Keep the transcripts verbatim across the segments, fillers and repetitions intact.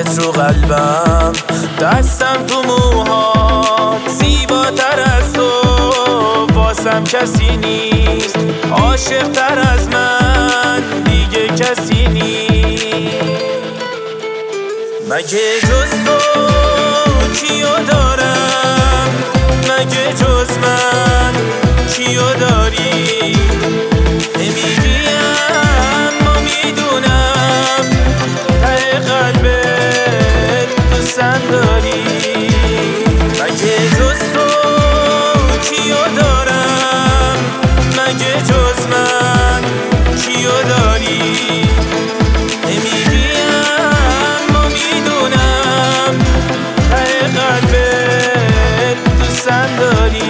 نامت رو قلبم، دستم تو موهات، زیباتر از تو واسم کسی نیست، عاشق تر از من دیگه کسی نیست. مگه جز تو کیو دارم، مگه جز من کیو داری؟ نمیگیم ما میدونم ته قلبت دوستم داری. مگه جز تو کیو دارم، مگه جز من کیو داری؟ نمیگیم ما میدونم ته قلبت دوستم داری.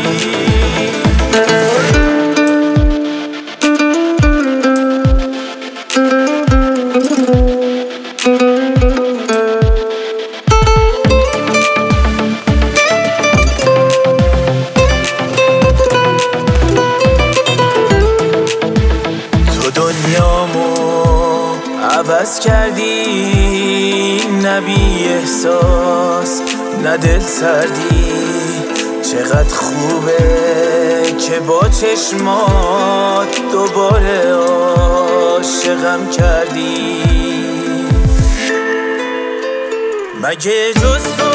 دنیامو عوض کردی، نه بی احساس نه دل سردی. چقدر خوبه که با چشمات دوباره عاشقم کردی. مگه جز تو